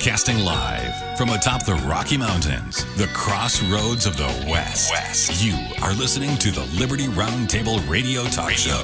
Broadcasting live from atop the Rocky Mountains, the crossroads of the West. You are listening to the Liberty Roundtable Radio Talk Show.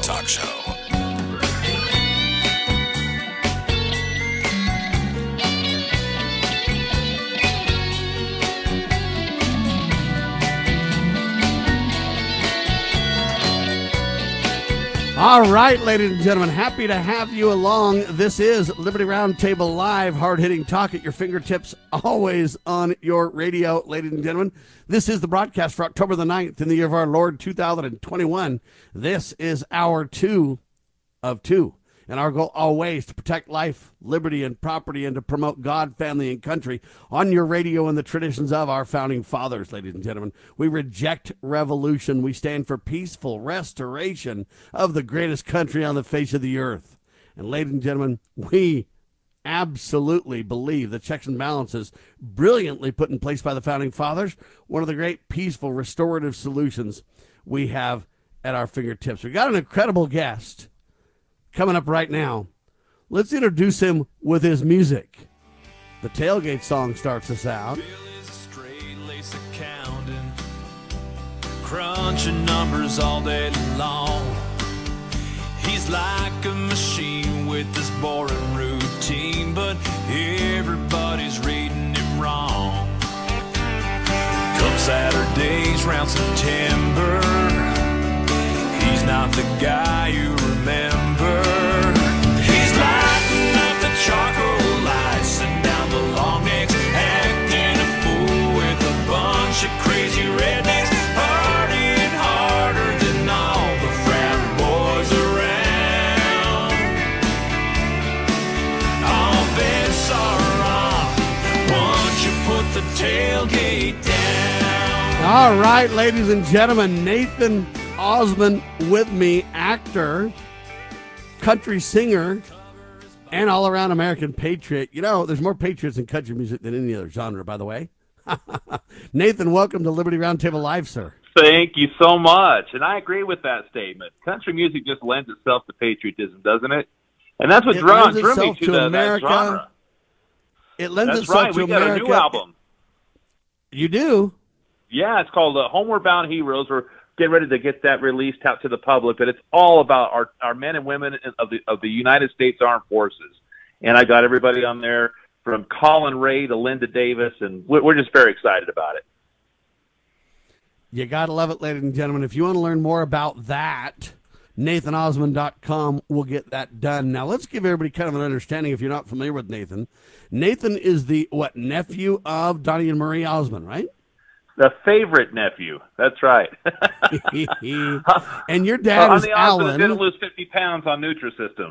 All right, ladies and gentlemen, happy to have you along. This is Liberty Roundtable Live, hard-hitting talk at your fingertips, always on your radio, ladies and gentlemen. This is the broadcast for October the 9th in the year of our Lord, 2021. This is hour 2 of 2. And our goal always to protect life, liberty, and property, and to promote God, family, and country on your radio and the traditions of our founding fathers, ladies and gentlemen. We reject revolution. We stand for peaceful restoration of the greatest country on the face of the earth. And ladies and gentlemen, we absolutely believe the checks and balances brilliantly put in place by the founding fathers, one of the great peaceful restorative solutions we have at our fingertips. We got an incredible guest coming up right now. Let's introduce him with his music. The Tailgate song starts us out. Bill is a straight-lace accountant, crunching numbers all day long. He's like a machine with this boring routine, but everybody's reading him wrong. Come Saturdays round September, he's not the guy you remember. He's lighting up the charcoal lights and down the long necks, acting a fool with a bunch of crazy rednecks, partying harder than all the frat boys around. All bets are off once you put the tailgate down. All right, ladies and gentlemen, Nathan Osmond with me, actor, country singer, and all-around American patriot. You know, there's more patriots in country music than any other genre, by the way. Nathan, welcome to Liberty Roundtable Live, sir. Thank you so much. And I agree with that statement. Country music just lends itself to patriotism, doesn't it? And that's what drew me to that genre. It lends That's itself right. to We got America. a new album. You do? Yeah, it's called Homeward Bound Heroes. We're getting ready to get that released out to the public, but it's all about our men and women of the United States Armed Forces. And I got everybody on there from Colin Ray to Linda Davis, and we're just very excited about it. You got to love it, ladies and gentlemen. If you want to learn more about that, NathanOsmond.com will get that done. Now, let's give everybody kind of an understanding if you're not familiar with Nathan. Nathan is the, nephew of Donnie and Marie Osmond, right? The favorite nephew. That's right. And your dad is Alan. Didn't lose 50 pounds on Nutrisystem.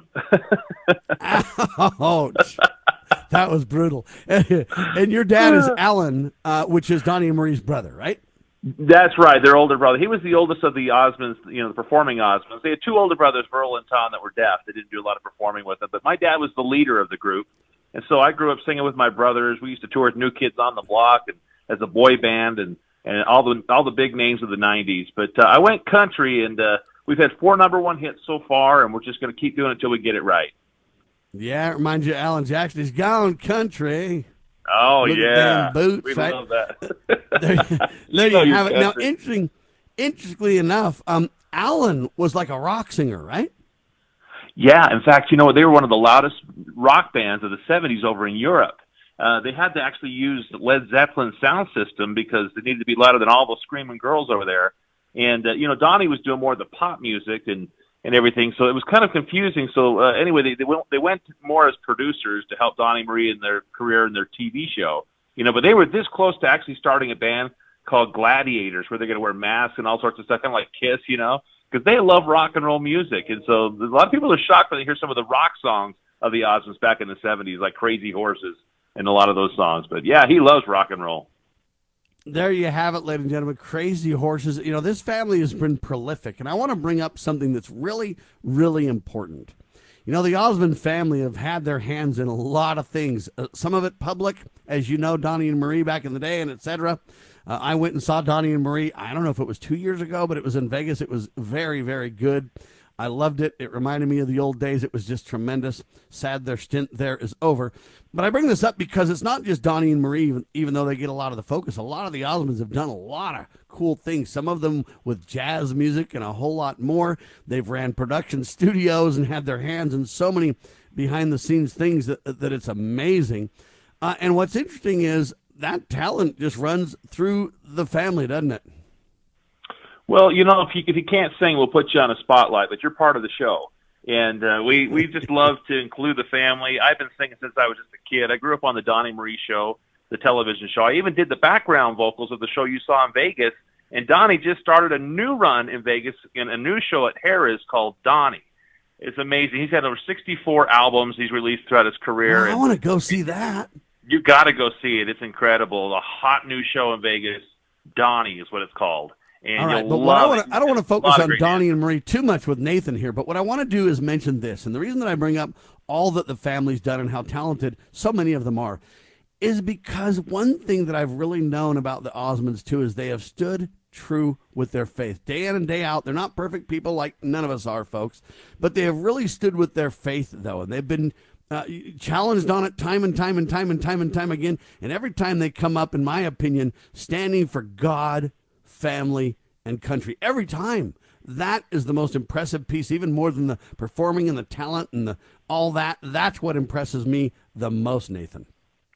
Ouch. That was brutal. And your dad is Alan, which is Donnie and Marie's brother, right? That's right. Their older brother. He was the oldest of the Osmonds, the performing Osmonds. They had two older brothers, Merle and Tom, that were deaf. They didn't do a lot of performing with them. But my dad was the leader of the group. And so I grew up singing with my brothers. We used to tour with New Kids on the Block and as a boy band and all the big names of the 90s. But I went country, and we've had 4 #1 hits so far, and we're just going to keep doing it until we get it right. Yeah, it reminds you of Alan Jackson. He's gone country. Oh, Look yeah. at them boots, We right? love that. there you have it. Now, country. interestingly enough, Alan was like a rock singer, right? Yeah, in fact, they were one of the loudest rock bands of the 70s over in Europe. They had to actually use Led Zeppelin's sound system because they needed to be louder than all those screaming girls over there. And, Donnie was doing more of the pop music and everything, so it was kind of confusing. So, anyway, they went more as producers to help Donnie Marie in their career in their TV show. But they were this close to actually starting a band called Gladiators, where they're going to wear masks and all sorts of stuff, kind of like Kiss, because they love rock and roll music. And so a lot of people are shocked when they hear some of the rock songs of the Osmonds back in the 70s, like Crazy Horses and a lot of those songs. But, yeah, he loves rock and roll. There you have it, ladies and gentlemen. Crazy Horses. This family has been prolific, and I want to bring up something that's really, really important. The Osmond family have had their hands in a lot of things, some of it public, as you know, Donnie and Marie back in the day, and et cetera. I went and saw Donnie and Marie, I don't know if it was 2 years ago, but it was in Vegas. It was very, very good. I loved it. It reminded me of the old days. It was just tremendous. Sad their stint there is over. But I bring this up because it's not just Donnie and Marie, even though they get a lot of the focus. A lot of the Osmonds have done a lot of cool things, some of them with jazz music and a whole lot more. They've ran production studios and had their hands in so many behind-the-scenes things that it's amazing. And what's interesting is that talent just runs through the family, doesn't it? Well, if you can't sing, we'll put you on a spotlight, but you're part of the show. And we just love to include the family. I've been singing since I was just a kid. I grew up on the Donnie Marie show, the television show. I even did the background vocals of the show you saw in Vegas. And Donnie just started a new run in Vegas in a new show at Harrah's called Donnie. It's amazing. He's had over 64 albums he's released throughout his career. I want to go see that. You got to go see it. It's incredible. A hot new show in Vegas. Donnie is what it's called. And all right, but I don't want to focus on Donnie and Marie too much with Nathan here, but what I want to do is mention this. And the reason that I bring up all that the family's done and how talented so many of them are is because one thing that I've really known about the Osmonds, too, is they have stood true with their faith. Day in and day out, they're not perfect people like none of us are, folks, but they have really stood with their faith, though, and they've been challenged on it time and time and time and time and time again, and every time they come up, in my opinion, standing for God, family, and country. Every time. That is the most impressive piece, even more than the performing and the talent and all that. That's what impresses me the most, Nathan.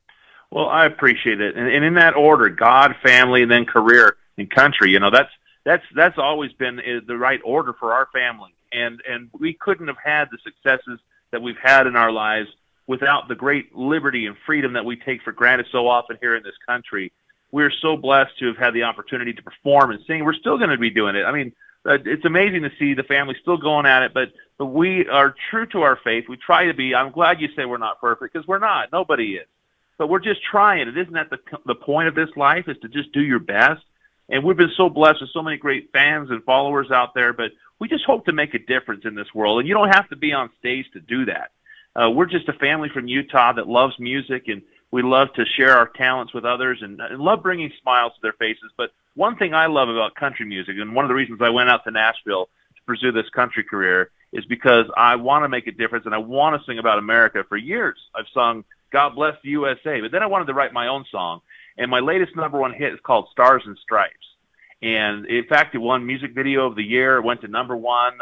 Well, I appreciate it. And in that order, God, family, and then career and country, that's always been the right order for our family. And we couldn't have had the successes that we've had in our lives without the great liberty and freedom that we take for granted so often here in this country. We're so blessed to have had the opportunity to perform and sing. We're still going to be doing it. I mean, it's amazing to see the family still going at it, but we are true to our faith. We try to be. I'm glad you say we're not perfect, because we're not. Nobody is. But we're just trying. It isn't that the point of this life is to just do your best. And we've been so blessed with so many great fans and followers out there, but we just hope to make a difference in this world. And you don't have to be on stage to do that. We're just a family from Utah that loves music, and we love to share our talents with others and love bringing smiles to their faces. But one thing I love about country music, and one of the reasons I went out to Nashville to pursue this country career, is because I want to make a difference, and I want to sing about America. For years, I've sung God Bless the USA, but then I wanted to write my own song. And my latest #1 hit is called Stars and Stripes. And in fact, it won Music Video of the Year. It went to #1.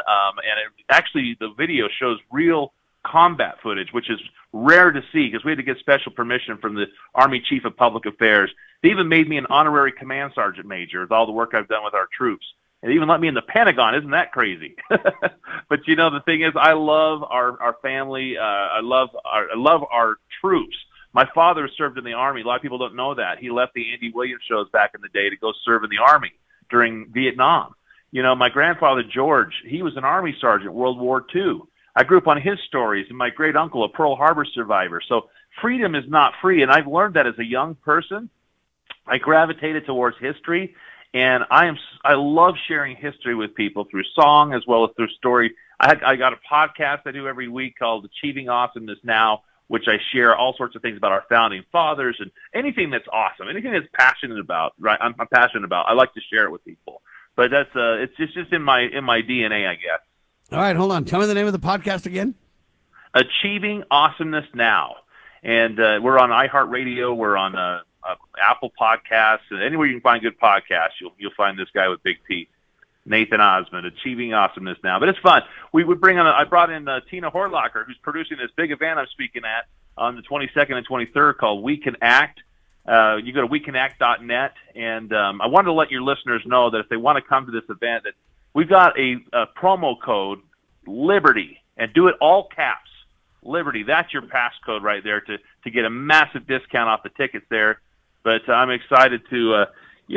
Actually, the video shows real combat footage, which is rare to see because we had to get special permission from the Army Chief of Public Affairs. They even made me an honorary command sergeant major with all the work I've done with our troops. And even let me in the Pentagon. Isn't that crazy? But the thing is, I love our family. I love our troops. My father served in the Army. A lot of people don't know that. He left the Andy Williams shows back in the day to go serve in the Army during Vietnam. My grandfather, George, he was an Army sergeant, World War II. I grew up on his stories, and my great uncle, a Pearl Harbor survivor. So freedom is not free, and I've learned that as a young person. I gravitated towards history, and I love sharing history with people through song as well as through story. I got a podcast I do every week called Achieving Awesomeness Now, which I share all sorts of things about our founding fathers and anything that's awesome, anything that's passionate about. Right, I'm passionate about. I like to share it with people, but that's it's just in my DNA, I guess. All right, hold on. Tell me the name of the podcast again. Achieving Awesomeness Now. And we're on iHeartRadio. We're on Apple Podcasts. And anywhere you can find good podcasts, you'll find this guy with big teeth, Nathan Osmond, Achieving Awesomeness Now. But it's fun. I brought in Tina Horlacher, who's producing this big event I'm speaking at on the 22nd and 23rd called We Can Act. You go to wecanact.net. And I wanted to let your listeners know that if they want to come to this event, that we've got a promo code, Liberty, and do it all caps, Liberty. That's your passcode right there to get a massive discount off the tickets there. But I'm excited to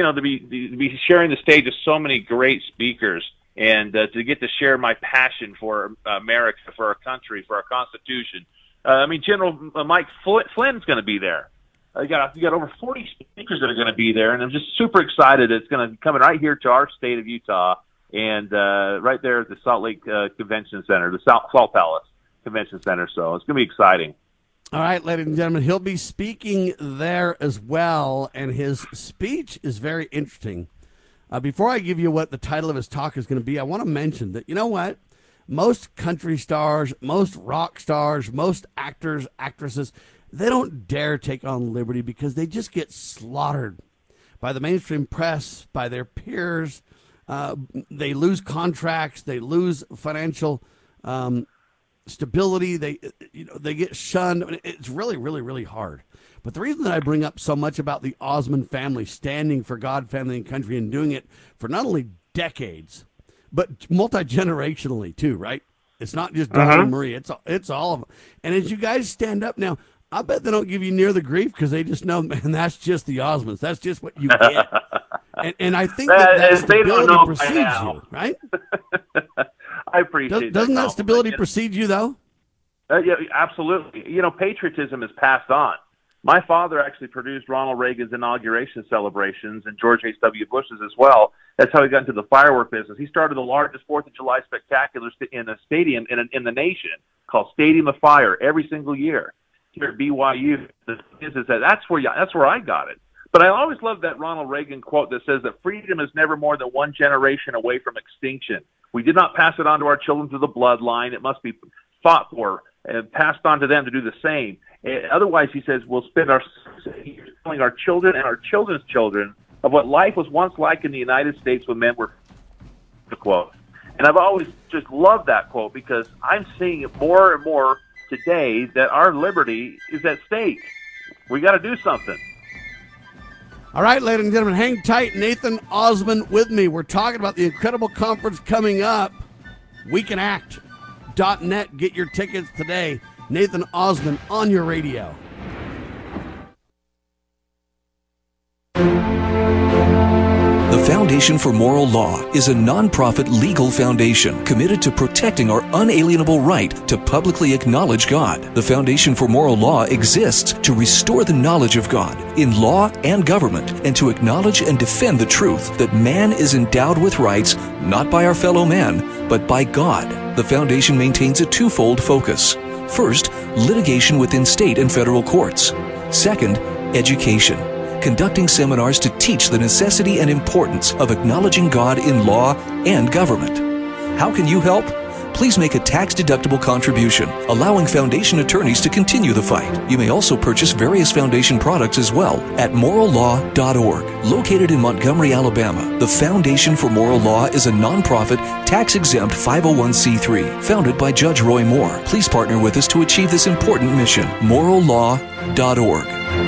be sharing the stage with so many great speakers and to get to share my passion for America, for our country, for our Constitution. General Mike Flynn's going to be there. You got over 40 speakers that are going to be there, and I'm just super excited. It's going to be coming right here to our state of Utah. And right there at the Salt Lake Convention Center, the Salt Palace Convention Center. So it's going to be exciting. All right, ladies and gentlemen, he'll be speaking there as well, and his speech is very interesting. Before I give you what the title of his talk is going to be, I want to mention that, you know what? most country stars, most rock stars, most actors, actresses, they don't dare take on liberty because they just get slaughtered by the mainstream press, by their peers. They lose contracts. They lose financial stability. They get shunned. I mean, it's really, really, really hard. But the reason that I bring up so much about the Osmond family standing for God, family, and country, and doing it for not only decades, but multi-generationally too, right? It's not just Don and Marie. It's all of them. And as you guys stand up now, I bet they don't give you near the grief because they just know, man, that's just the Osmonds. That's just what you get. and I think that stability precedes you, right? I appreciate Doesn't that stability precede you, though? Yeah, absolutely. Patriotism is passed on. My father actually produced Ronald Reagan's inauguration celebrations and George H.W. Bush's as well. That's how he got into the firework business. He started the largest 4th of July spectacular in a stadium in the nation called Stadium of Fire every single year here at BYU. That's where I got it. But I always loved that Ronald Reagan quote that says that freedom is never more than one generation away from extinction. We did not pass it on to our children through the bloodline. It must be fought for and passed on to them to do the same. Otherwise, he says, we'll spend our years telling our children and our children's children of what life was once like in the United States when men were, the quote. And I've always just loved that quote because I'm seeing it more and more today that our liberty is at stake. We got to do something. All right, ladies and gentlemen, hang tight. Nathan Osmond with me. We're talking about the incredible conference coming up, WeCanAct.net. Get your tickets today. Nathan Osmond on your radio. The Foundation for Moral Law is a nonprofit legal foundation committed to protecting our unalienable right to publicly acknowledge God. The Foundation for Moral Law exists to restore the knowledge of God in law and government and to acknowledge and defend the truth that man is endowed with rights not by our fellow man, but by God. The foundation maintains a twofold focus. First, litigation within state and federal courts. Second, education, conducting seminars to teach the necessity and importance of acknowledging God in law and government. How can you help? Please make a tax-deductible contribution, allowing foundation attorneys to continue the fight. You may also purchase various foundation products as well at morallaw.org. Located in Montgomery, Alabama, the Foundation for Moral Law is a nonprofit, tax-exempt 501c3 founded by Judge Roy Moore. Please partner with us to achieve this important mission. morallaw.org.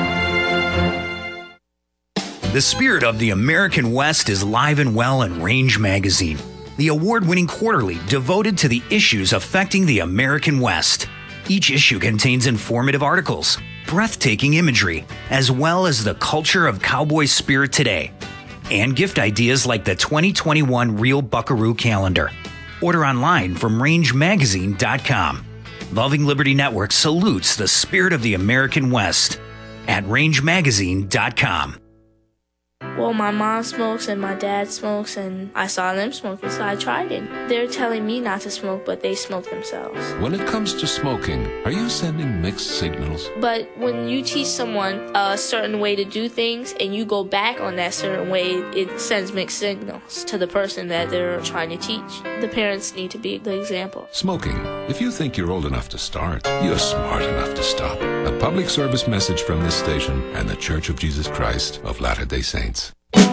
The spirit of the American West is live and well in Range Magazine, the award-winning quarterly devoted to the issues affecting the American West. Each issue contains informative articles, breathtaking imagery, as well as the culture of cowboy spirit today, and gift ideas like the 2021 Real Buckaroo calendar. Order online from rangemagazine.com. Loving Liberty Network salutes the spirit of the American West at rangemagazine.com. Well, my mom smokes and my dad smokes, and I saw them smoking, so I tried it. They're telling me not to smoke, but they smoke themselves. When it comes to smoking, are you sending mixed signals? But when you teach someone a certain way to do things and you go back on that certain way, it sends mixed signals to the person that they're trying to teach. The parents need to be the example. Smoking. If you think you're old enough to start, you're smart enough to stop. A public service message from this station and the Church of Jesus Christ of Latter-day Saints.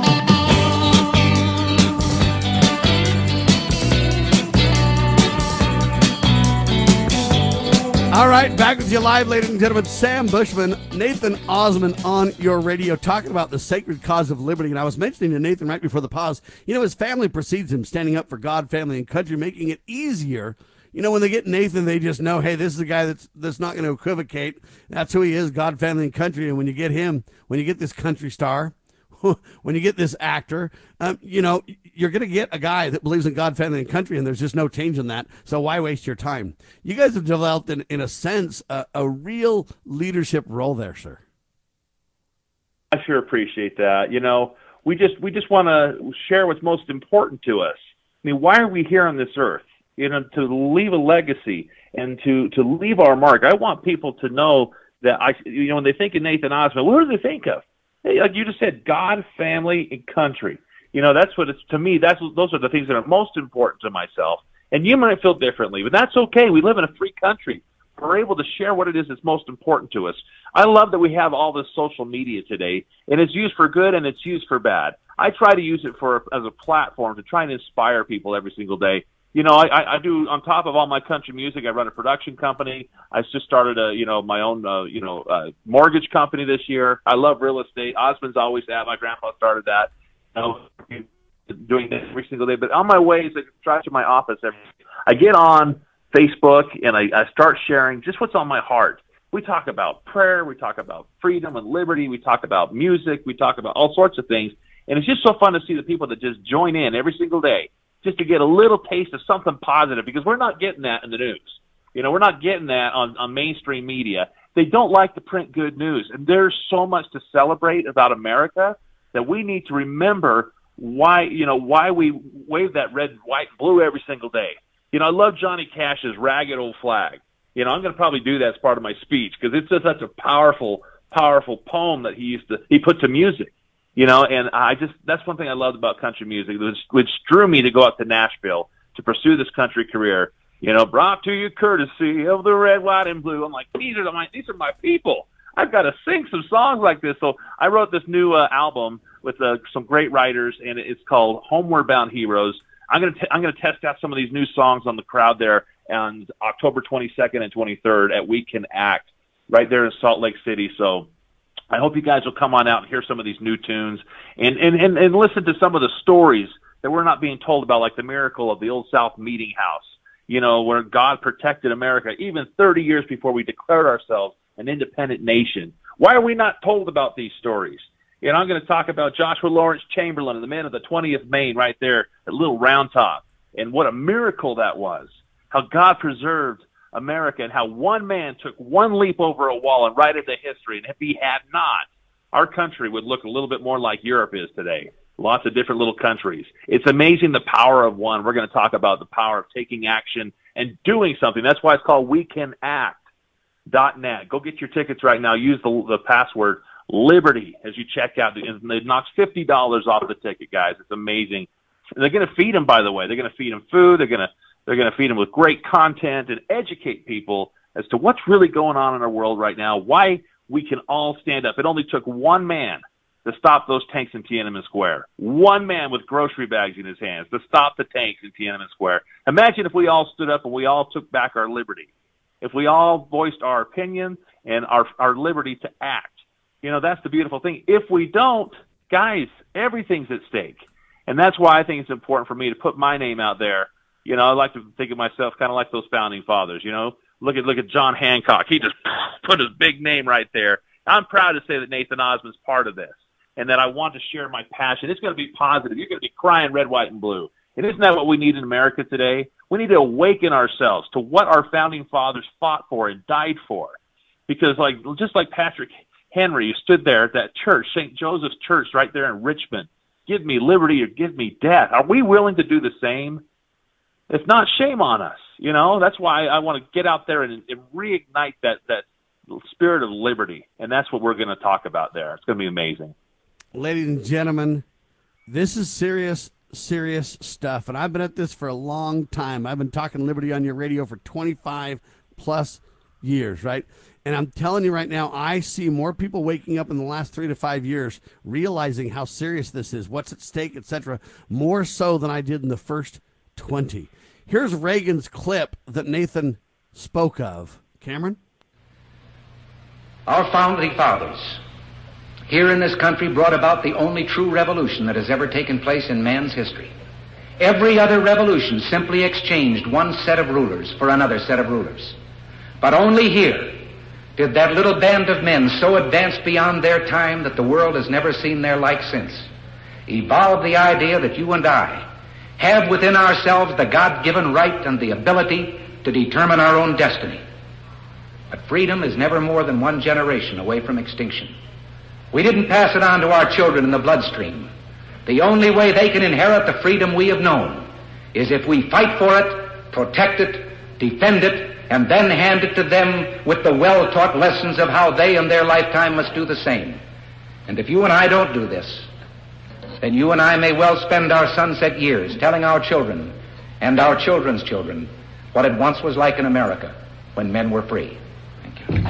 All right, back with you live, ladies and gentlemen. Sam Bushman, Nathan Osmond on your radio, talking about the sacred cause of liberty. And I was mentioning to Nathan right before the pause, his family precedes him, standing up for God, family, and country, making it easier. When they get Nathan, they just know, hey, this is a guy that's not going to equivocate. That's who he is, God, family, and country. And when you get him, when you get this country star, when you get this actor, you're going to get a guy that believes in God, family, and country, and there's just no change in that. So why waste your time? You guys have developed, in a sense, a real leadership role there, sir. I sure appreciate that. We just want to share what's most important to us. I mean, why are we here on this earth? To leave a legacy and to leave our mark. I want people to know that when they think of Nathan Osmond, what do they think of? Like you just said, God, family, and country. That's what it's to me. Those are the things that are most important to myself. And you might feel differently, but that's okay. We live in a free country. We're able to share what it is that's most important to us. I love that we have all this social media today, and it's used for good and it's used for bad. I try to use it as a platform to try and inspire people every single day. You know, I do, on top of all my country music, I run a production company. I just started my own mortgage company this year. I love real estate. Osmond's always had. My grandpa started that. Doing this every single day. But on my way, as I drive to my office, I get on Facebook and I start sharing just what's on my heart. We talk about prayer. We talk about freedom and liberty. We talk about music. We talk about all sorts of things. And it's just so fun to see the people that just join in every single day just to get a little taste of something positive, because we're not getting that in the news. You know, we're not getting that on mainstream media. They don't like to print good news. And there's so much to celebrate about America that we need to remember why we wave that red, white, blue every single day. You know, I love Johnny Cash's Ragged Old Flag. You know, I'm going to probably do that as part of my speech because it's just such a powerful, powerful poem that he put to music. You know, and that's one thing I loved about country music, which drew me to go out to Nashville to pursue this country career. You know, brought to you courtesy of the red, white, and blue. I'm like, these are my people. I've got to sing some songs like this. So I wrote this new album with some great writers, and it's called Homeward Bound Heroes. I'm gonna test out some of these new songs on the crowd there on October 22nd and 23rd at We Can Act right there in Salt Lake City. So I hope you guys will come on out and hear some of these new tunes and listen to some of the stories that we're not being told about, like the miracle of the Old South Meeting House, you know, where God protected America even 30 years before we declared ourselves an independent nation. Why are we not told about these stories? You know, I'm going to talk about Joshua Lawrence Chamberlain and the men of the 20th Maine right there at Little Round Top, and what a miracle that was, how God preserved America, and how one man took one leap over a wall and write into history. And if he had not, our country would look a little bit more like Europe is today. Lots of different little countries. It's amazing the power of one. We're going to talk about the power of taking action and doing something. That's why it's called WeCanAct.net. Go get your tickets right now. Use the password Liberty as you check out. It knocks $50 off the ticket, guys. It's amazing. They're going to feed them, by the way. They're going to feed them food. They're going to feed them with great content and educate people as to what's really going on in our world right now, why we can all stand up. It only took one man to stop those tanks in Tiananmen Square. One man with grocery bags in his hands to stop the tanks in Tiananmen Square. Imagine if we all stood up and we all took back our liberty. If we all voiced our opinion and our liberty to act. You know, that's the beautiful thing. If we don't, guys, everything's at stake. And that's why I think it's important for me to put my name out there. You know, I like to think of myself kind of like those founding fathers, you know. Look at John Hancock. He just put his big name right there. I'm proud to say that Nathan Osmond's part of this and that I want to share my passion. It's going to be positive. You're going to be crying red, white, and blue. And isn't that what we need in America today? We need to awaken ourselves to what our founding fathers fought for and died for. Because just like Patrick Henry, who stood there at that church, St. Joseph's Church right there in Richmond, give me liberty or give me death. Are we willing to do the same? If not, shame on us. You know, that's why I want to get out there and reignite that spirit of liberty. And that's what we're going to talk about there. It's going to be amazing. Ladies and gentlemen, this is serious stuff. And I've been at this for a long time. I've been talking liberty on your radio for 25 plus years, right? And I'm telling you right now, I see more people waking up in the last 3 to 5 years realizing how serious this is, what's at stake, etc., more so than I did in the first 20. Here's Reagan's clip that Nathan spoke of. Cameron? Our founding fathers here in this country brought about the only true revolution that has ever taken place in man's history. Every other revolution simply exchanged one set of rulers for another set of rulers. But only here did that little band of men so advanced beyond their time that the world has never seen their like since evolve the idea that you and I have within ourselves the God-given right and the ability to determine our own destiny. But freedom is never more than one generation away from extinction. We didn't pass it on to our children in the bloodstream. The only way they can inherit the freedom we have known is if we fight for it, protect it, defend it, and then hand it to them with the well-taught lessons of how they in their lifetime must do the same. And if you and I don't do this, then you and I may well spend our sunset years telling our children, and our children's children what it once was like in America when men were free. Thank you. There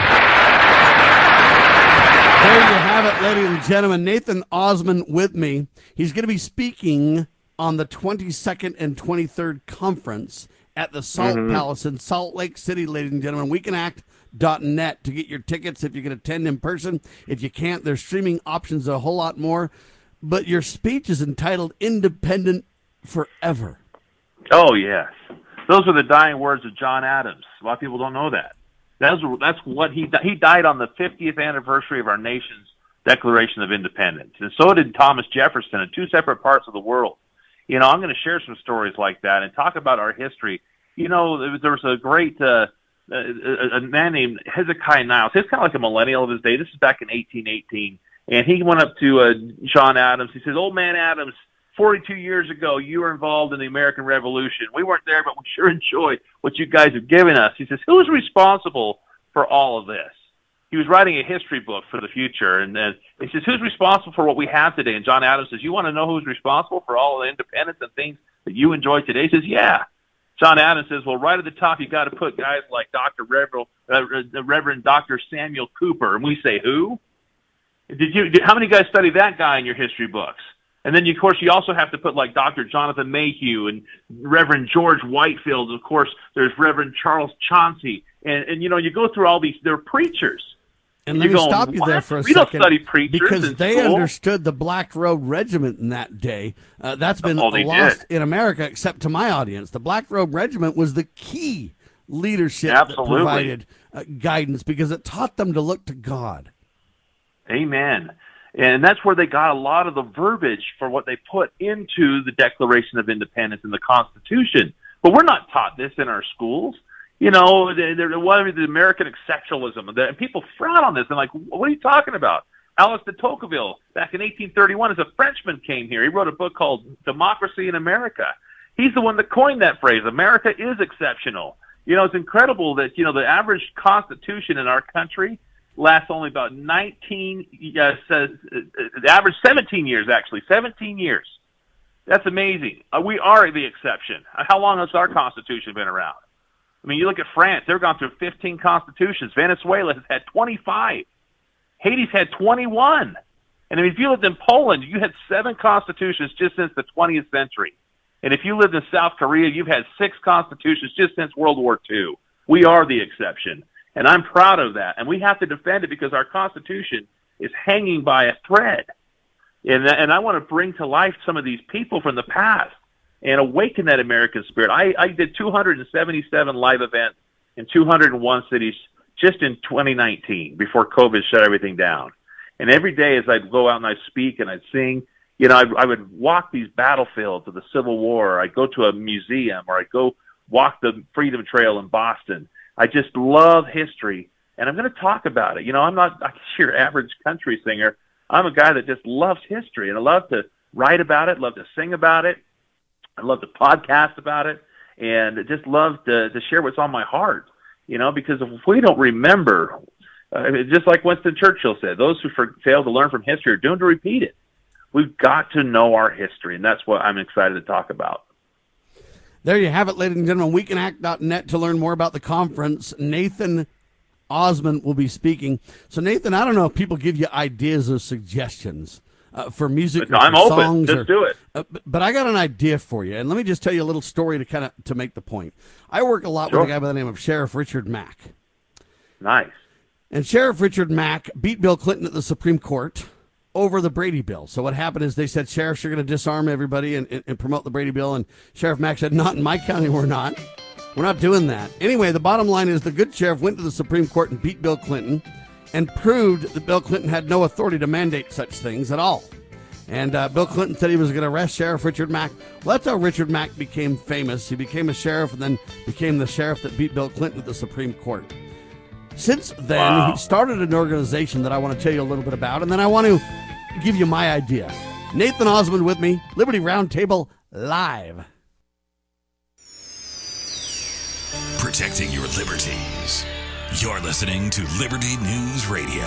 you have it, ladies and gentlemen. Nathan Osmond with me. He's going to be speaking on the 22nd and 23rd conference at the Salt Palace in Salt Lake City, ladies and gentlemen. WeCanAct.net to get your tickets if you can attend in person. If you can't, there's streaming options, a whole lot more. But your speech is entitled Independent Forever. Oh, yes. Those are the dying words of John Adams. A lot of people don't know that. That's what he died on the 50th anniversary of our nation's Declaration of Independence. And so did Thomas Jefferson in two separate parts of the world. You know, I'm going to share some stories like that and talk about our history. You know, there was a great a man named Hezekiah Niles. He's kind of like a millennial of his day. This is back in 1818. And he went up to John Adams. He says, "Old man Adams, 42 years ago, you were involved in the American Revolution. We weren't there, but we sure enjoy what you guys have given us." He says, "Who's responsible for all of this?" He was writing a history book for the future, and he says, "Who's responsible for what we have today?" And John Adams says, "You want to know who's responsible for all of the independence and things that you enjoy today?" He says, "Yeah." John Adams says, "Well, right at the top, you got to put guys like Reverend Dr. Samuel Cooper." And we say, "Who? How many guys study that guy in your history books?" And then, of course, you also have to put like Dr. Jonathan Mayhew and Reverend George Whitefield. Of course, there's Reverend Charles Chauncey. And you know, you go through all these, they're preachers. And let me stop you there for a second. We don't study preachers because they school. Understood the Black Robe Regiment in that day. That's been lost in America, except to my audience. The Black Robe Regiment was the key leadership that provided guidance because it taught them to look to God. Amen. And that's where they got a lot of the verbiage for what they put into the Declaration of Independence and the Constitution. But we're not taught this in our schools. You know, the American exceptionalism. And people frown on this. They're like, what are you talking about? Alex de Tocqueville, back in 1831, as a Frenchman, came here. He wrote a book called Democracy in America. He's the one that coined that phrase. America is exceptional. You know, it's incredible that, you know, the average constitution in our country lasts only about average 17 years, actually. 17 years. That's amazing. We are the exception. How long has our Constitution been around? I mean, you look at France. They've gone through 15 constitutions. Venezuela has had 25. Haiti's had 21. And I mean, if you lived in Poland, you had 7 constitutions just since the 20th century. And if you lived in South Korea, you've had 6 constitutions just since World War II. We are the exception. And I'm proud of that. And we have to defend it because our Constitution is hanging by a thread. And I want to bring to life some of these people from the past and awaken that American spirit. I did 277 live events in 201 cities just in 2019 before COVID shut everything down. And every day as I'd go out and I'd speak and I'd sing, you know, I would walk these battlefields of the Civil War. I'd go to a museum or I'd go walk the Freedom Trail in Boston. I just love history, and I'm going to talk about it. You know, I'm not your average country singer. I'm a guy that just loves history, and I love to write about it, love to sing about it. I love to podcast about it, and just love to share what's on my heart, you know, because if we don't remember, just like Winston Churchill said, those who fail to learn from history are doomed to repeat it. We've got to know our history, and that's what I'm excited to talk about. There you have it, ladies and gentlemen. WeCanAct.net to learn more about the conference. Nathan Osmond will be speaking. So, Nathan, I don't know if people give you ideas or suggestions for music or I'm for open. songs. Let's do it. But I got an idea for you, and let me just tell you a little story to kind of to make the point. I work a lot with a guy by the name of Sheriff Richard Mack. Nice. And Sheriff Richard Mack beat Bill Clinton at the Supreme Court over the Brady Bill. So what happened is they said, sheriffs are going to disarm everybody and promote the Brady Bill. And Sheriff Mack said, not in my county, we're not. We're not doing that. Anyway, the bottom line is the good sheriff went to the Supreme Court and beat Bill Clinton and proved that Bill Clinton had no authority to mandate such things at all. And Bill Clinton said he was going to arrest Sheriff Richard Mack. Well, that's how Richard Mack became famous. He became a sheriff and then became the sheriff that beat Bill Clinton at the Supreme Court. Since then, he started an organization that I want to tell you a little bit about, and then I want to give you my idea. Nathan Osmond with me, Liberty Roundtable Live. Protecting your liberties. You're listening to Liberty News Radio.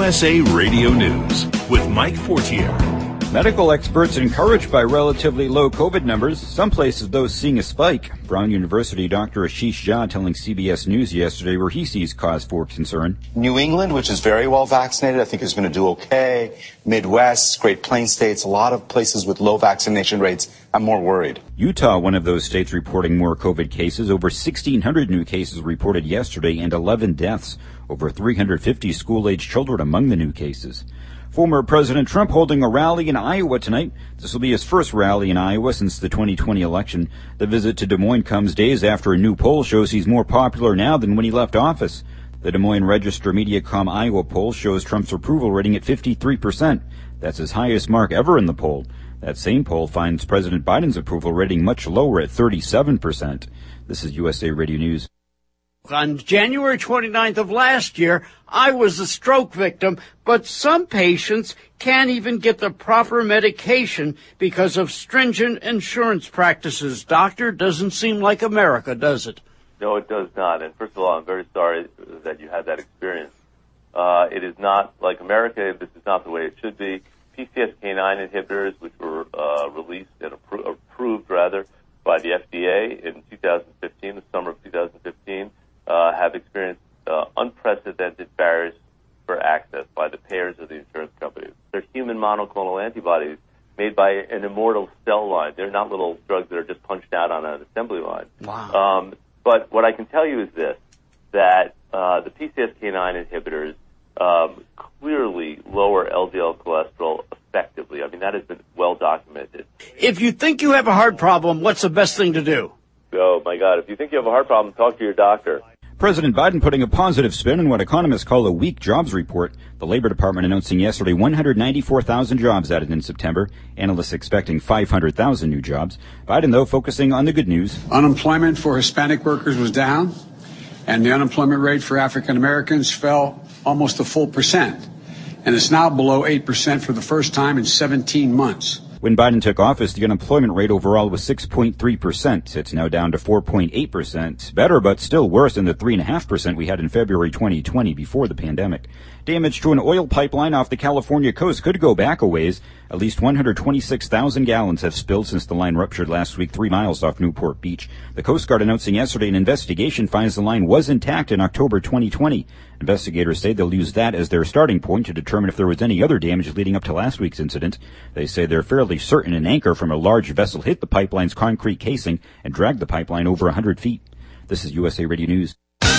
USA Radio News with Mike Fortier. Medical experts encouraged by relatively low COVID numbers, some places though seeing a spike. Brown University Dr. Ashish Jha telling CBS News yesterday where he sees cause for concern. New England, which is very well vaccinated, I think is going to do okay. Midwest, Great Plains states, a lot of places with low vaccination rates, I'm more worried. Utah, one of those states reporting more COVID cases. Over 1,600 new cases reported yesterday and 11 deaths. Over 350 school-age children among the new cases. Former President Trump holding a rally in Iowa tonight. This will be his first rally in Iowa since the 2020 election. The visit to Des Moines comes days after a new poll shows he's more popular now than when he left office. The Des Moines Register Mediacom Iowa poll shows Trump's approval rating at 53%. That's his highest mark ever in the poll. That same poll finds President Biden's approval rating much lower at 37%. This is USA Radio News. On January 29th of last year, I was a stroke victim, but some patients can't even get the proper medication because of stringent insurance practices. Doctor, doesn't seem like America, does it? No, it does not. And first of all, I'm very sorry that you had that experience. It is not like America. This is not the way it should be. PCSK9 inhibitors, which were released and approved by the FDA in 2015, the summer of 2015, have experienced unprecedented barriers for access by the payers of the insurance companies. They're human monoclonal antibodies made by an immortal cell line. They're not little drugs that are just punched out on an assembly line. Wow. But what I can tell you is this, that the PCSK9 inhibitors clearly lower LDL cholesterol effectively. I mean, that has been well documented. If you think you have a heart problem, what's the best thing to do? Oh, my God. If you think you have a heart problem, talk to your doctor. President Biden putting a positive spin on what economists call a weak jobs report. The Labor Department announcing yesterday 194,000 jobs added in September. Analysts expecting 500,000 new jobs. Biden, though, focusing on the good news. Unemployment for Hispanic workers was down, and the unemployment rate for African Americans fell almost a full percent. And it's now below 8% for the first time in 17 months. When Biden took office, the unemployment rate overall was 6.3%. It's now down to 4.8%. Better, but still worse than the 3.5% we had in February 2020 before the pandemic. Damage to an oil pipeline off the California coast could go back a ways. At least 126,000 gallons have spilled since the line ruptured last week 3 miles off Newport Beach. The Coast Guard announcing yesterday an investigation finds the line was intact in October 2020. Investigators say they'll use that as their starting point to determine if there was any other damage leading up to last week's incident. They say they're fairly certain an anchor from a large vessel hit the pipeline's concrete casing and dragged the pipeline over 100 feet. This is USA Radio News.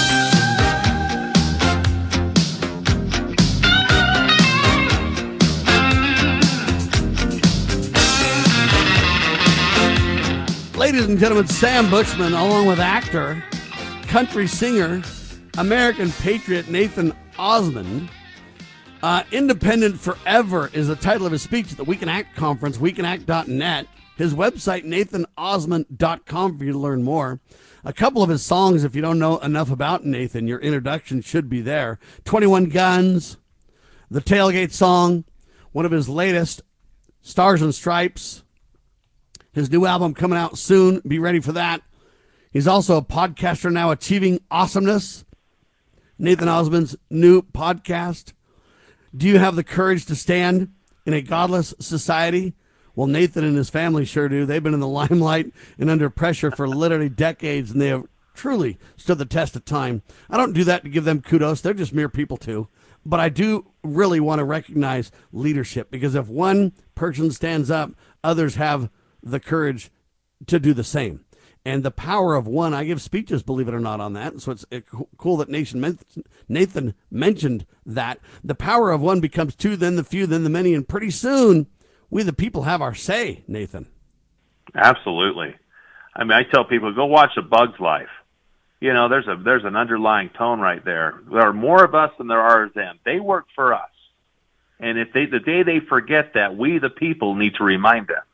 Ladies and gentlemen, Sam Bushman, along with actor, country singer, American patriot Nathan Osmond. Independent Forever is the title of his speech at the We Can Act conference, weCanAct.net. His website, nathanosmond.com, for you to learn more. A couple of his songs, if you don't know enough about Nathan, your introduction should be there. 21 Guns, the Tailgate Song, one of his latest, Stars and Stripes. His new album coming out soon. Be ready for that. He's also a podcaster now, Achieving Awesomeness. Nathan Osmond's new podcast. Do you have the courage to stand in a godless society? Well, Nathan and his family sure do. They've been in the limelight and under pressure for literally decades, and they have truly stood the test of time. I don't do that to give them kudos. They're just mere people, too. But I do really want to recognize leadership, because if one person stands up, others have the courage to do the same. And the power of one, I give speeches, believe it or not, on that. So it's cool that Nathan mentioned that. The power of one becomes two, then the few, then the many, and pretty soon we the people have our say, Nathan. Absolutely. I mean, I tell people, go watch A Bug's Life. You know, there's an underlying tone right there. There are more of us than there are of them. They work for us. And if the day they forget that, we the people need to remind them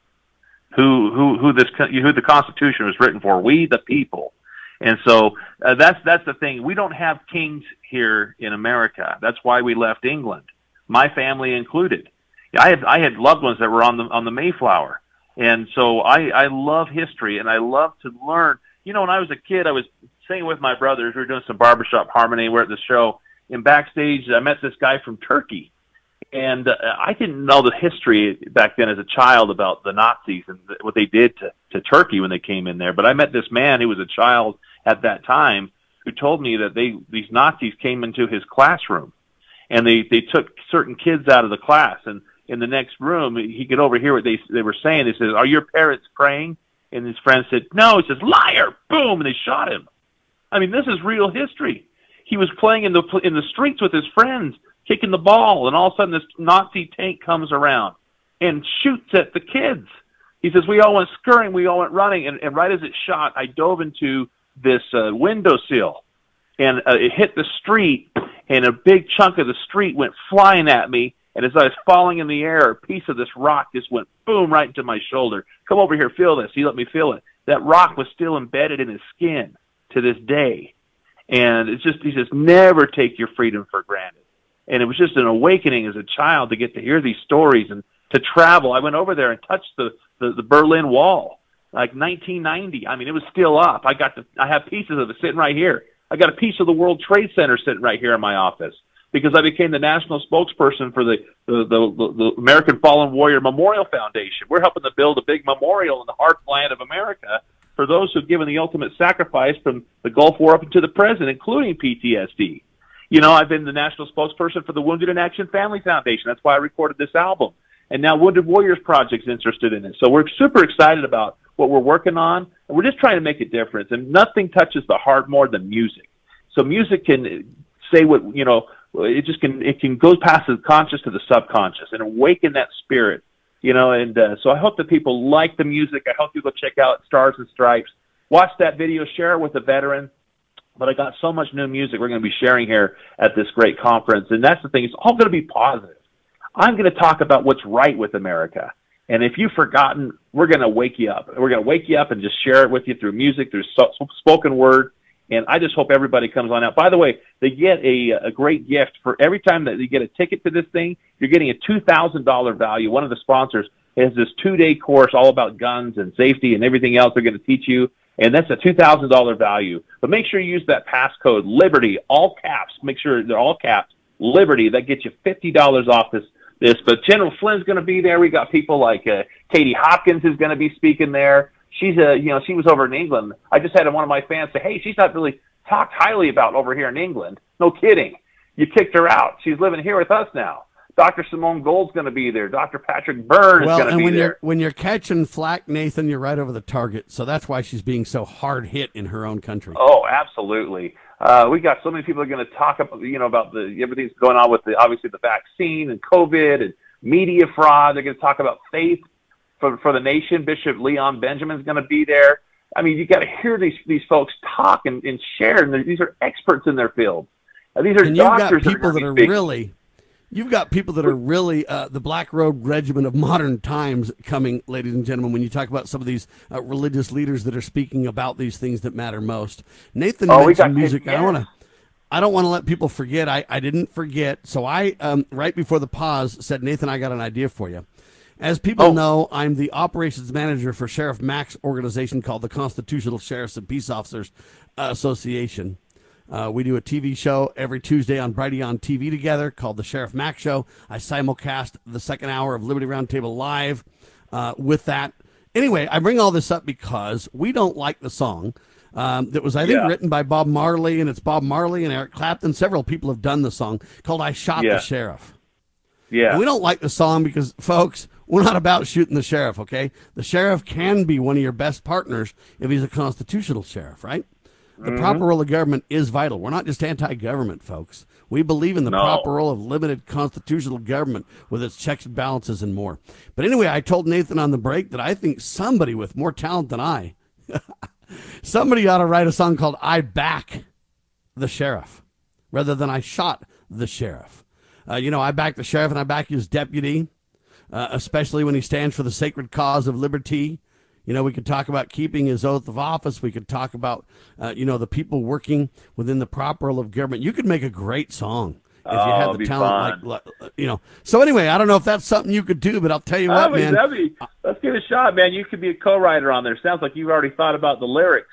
who the Constitution was written for. We the people. And so that's the thing. We don't have kings here in America. That's why we left England, my family included. I had loved ones that were on the Mayflower, and so I love history and I love to learn. You know, when I was a kid, I was singing with my brothers. We were doing some barbershop harmony. We're at the show, in backstage, I met this guy from Turkey. And I didn't know the history back then as a child about the Nazis and what they did to Turkey when they came in there. But I met this man who was a child at that time who told me that these Nazis came into his classroom, and they took certain kids out of the class. And in the next room, he could overhear what they were saying. They said, "Are your parents praying?" And his friend said, "No." He says, "Liar!" Boom, and they shot him. I mean, this is real history. He was playing in the streets with his friends, kicking the ball, and all of a sudden this Nazi tank comes around and shoots at the kids. He says, we all went scurrying, we all went running, and right as it shot, I dove into this windowsill, and it hit the street, and a big chunk of the street went flying at me, and as I was falling in the air, a piece of this rock just went boom right into my shoulder. "Come over here, feel this." He let me feel it. That rock was still embedded in his skin to this day. And he says, never take your freedom for granted. And it was just an awakening as a child to get to hear these stories and to travel. I went over there and touched the Berlin Wall, like 1990. I mean, it was still up. I have pieces of it sitting right here. I got a piece of the World Trade Center sitting right here in my office because I became the national spokesperson for the American Fallen Warrior Memorial Foundation. We're helping to build a big memorial in the heartland of America for those who've given the ultimate sacrifice from the Gulf War up to the present, including PTSD. You know, I've been the national spokesperson for the Wounded in Action Family Foundation. That's why I recorded this album. And now Wounded Warriors Project's interested in it. So we're super excited about what we're working on, and we're just trying to make a difference. And nothing touches the heart more than music. So music can say what, you know, it can go past the conscious to the subconscious and awaken that spirit. You know, and so I hope that people like the music. I hope people check out Stars and Stripes. Watch that video, share it with a veteran. But I got so much new music we're going to be sharing here at this great conference. And that's the thing. It's all going to be positive. I'm going to talk about what's right with America. And if you've forgotten, we're going to wake you up. We're going to wake you up and just share it with you through music, through spoken word. And I just hope everybody comes on out. By the way, they get a great gift for every time that you get a ticket to this thing. You're getting a $2,000 value. One of the sponsors has this 2-day course all about guns and safety and everything else they're going to teach you. And that's a $2,000 value. But make sure you use that passcode, Liberty, all caps. Make sure they're all caps, Liberty. That gets you $50 off this. But General Flynn's going to be there. We got people like Katie Hopkins is going to be speaking there. She's she was over in England. I just had one of my fans say, "Hey, she's not really talked highly about over here in England." No kidding. You kicked her out. She's living here with us now. Dr. Simone Gold's going to be there. Dr. Patrick Byrne is going to be there. When you're catching flack, Nathan, you're right over the target. So that's why she's being so hard hit in her own country. Oh, absolutely. We got so many people are going to talk about, about everything's going on with obviously the vaccine and COVID and media fraud. They're going to talk about faith for the nation. Bishop Leon Benjamin's going to be there. I mean, you got to hear these folks talk and share. And these are experts in their field. These are doctors. You've got people that are really the Black Robe Regiment of modern times coming, ladies and gentlemen, when you talk about some of these religious leaders that are speaking about these things that matter most. Nathan mentioned music. Yeah. I don't want to let people forget. I didn't forget. So I, right before the pause, said, Nathan, I got an idea for you. As people know, I'm the operations manager for Sheriff Mack's organization called the Constitutional Sheriffs and Peace Officers Association. We do a TV show every Tuesday on Brighteon TV together called The Sheriff Mack Show. I simulcast the second hour of Liberty Roundtable Live with that. Anyway, I bring all this up because we don't like the song that was, I think, written by Bob Marley, and it's Bob Marley and Eric Clapton. Several people have done the song called I Shot the Sheriff. Yeah. And we don't like the song because, folks, we're not about shooting the sheriff, okay? The sheriff can be one of your best partners if he's a constitutional sheriff, right? The proper role of government is vital. We're not just anti-government, folks. We believe in the proper role of limited constitutional government with its checks and balances and more. But anyway, I told Nathan on the break that I think somebody with more talent than I, somebody ought to write a song called I Back the Sheriff rather than I Shot the Sheriff. I back the sheriff and I back his deputy, especially when he stands for the sacred cause of liberty. We could talk about keeping his oath of office. We could talk about, the people working within the proper role of government. You could make a great song if you had the talent. So anyway, I don't know if that's something you could do, but I'll tell you what, man. Let's give it a shot, man. You could be a co-writer on there. Sounds like you've already thought about the lyrics.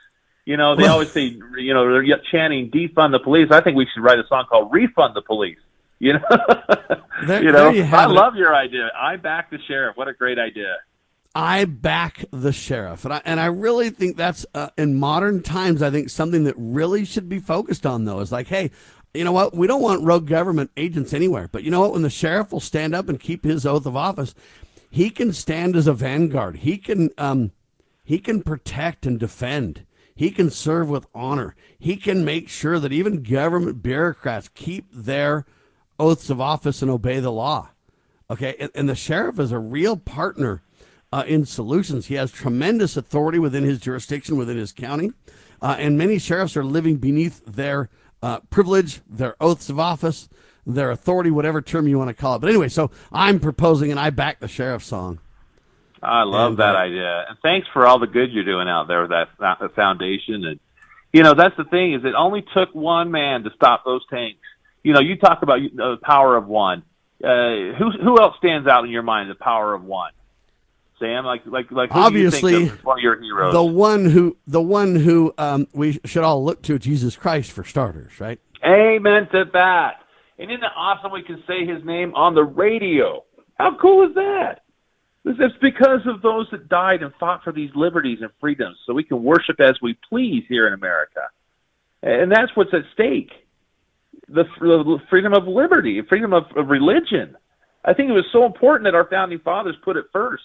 You know, they always say, you know, they're chanting defund the police. I think we should write a song called Refund the Police. You know, I love your idea. I back the sheriff. What a great idea. I back the sheriff. And I really think that's, in modern times, I think something that really should be focused on, though, is like, hey, you know what? We don't want rogue government agents anywhere. But you know what? When the sheriff will stand up and keep his oath of office, he can stand as a vanguard. He can protect and defend. He can serve with honor. He can make sure that even government bureaucrats keep their oaths of office and obey the law. Okay, and the sheriff is a real partner in solutions. He has tremendous authority within his jurisdiction, within his county, and many sheriffs are living beneath their privilege, their oaths of office, their authority, whatever term you want to call it. But anyway, so I'm proposing and I back the sheriff song. I love that idea. And thanks for all the good you're doing out there with that foundation. And, you know, that's the thing, is it only took one man to stop those tanks. You know, you talk about the power of one. Who else stands out in your mind, the power of one? Sam, like who obviously, do you think of as one of your heroes? The one who we should all look to, Jesus Christ, for starters, right? Amen to that. And isn't it awesome we can say his name on the radio? How cool is that? It's because of those that died and fought for these liberties and freedoms, so we can worship as we please here in America. And that's what's at stake. The freedom of liberty, freedom of religion. I think it was so important that our founding fathers put it first.